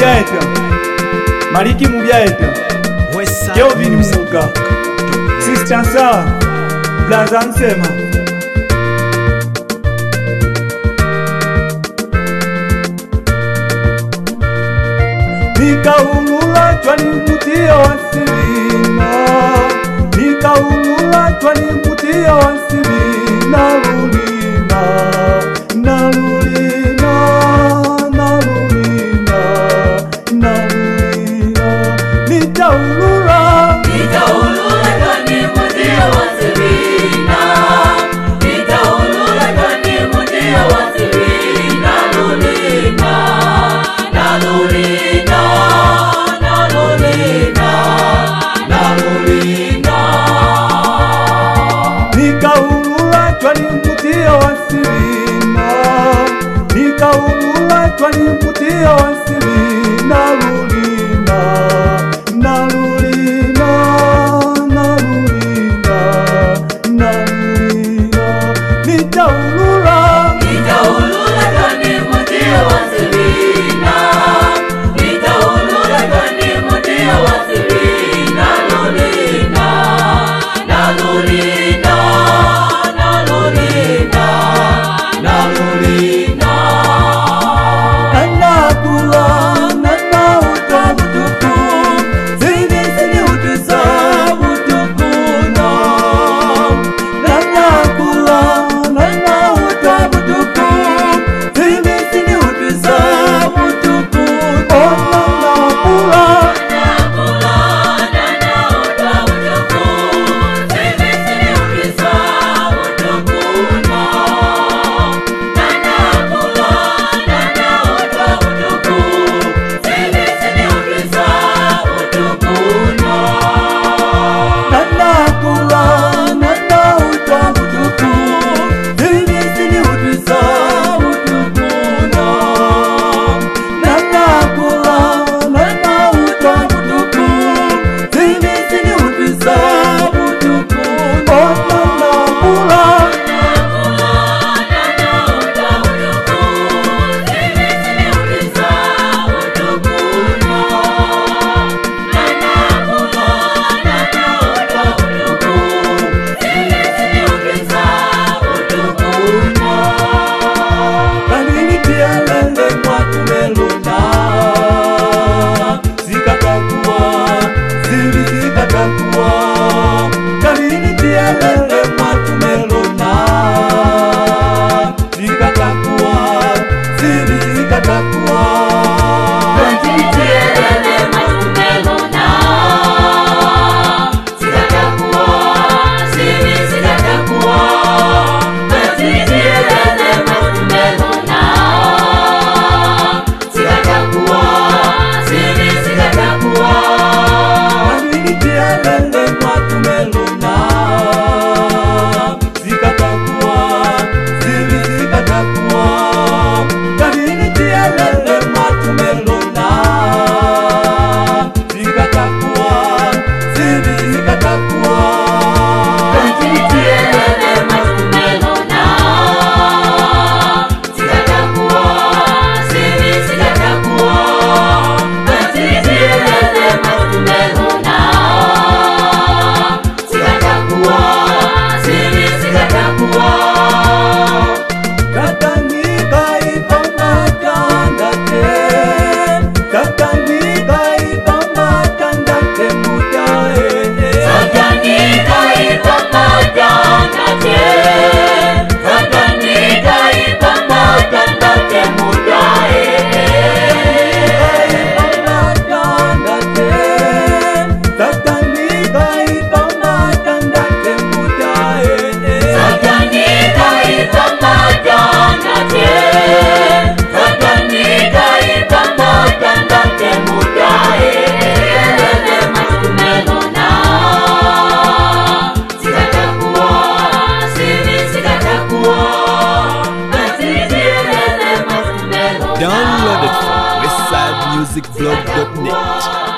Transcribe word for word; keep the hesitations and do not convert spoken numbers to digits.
mubyaeta Maliki mubyaeta Kelvin Muga Sister Nsala Blaza Nsema Nikaulula twali mputia wasibina Nikaulula twali mputia wasibina Lulina, na lulina, na lulina, na lulina Nikaulula Nikaulula twali mputia wasibina Nikaulula twali mputia wasibina Lulina, na lulina Nikaulula twali mputia wasibina Nikaulula twali mputia wasibina Lulina, na lulina, na lulina, na lulina Nikaulula Nikaulula twali mputia wasibina Nikaulula twali mputia wasibina Lulina, na lulina Downloaded from westside music blog dot net.